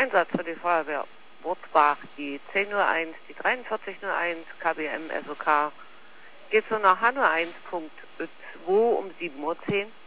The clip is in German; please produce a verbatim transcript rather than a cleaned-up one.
Einsatz für die Feuerwehr Wurzbach, die zehn null eins, die dreiundvierzig null eins, K B M S O K, geht so nach H null eins Punkt zwei um sieben Uhr zehn.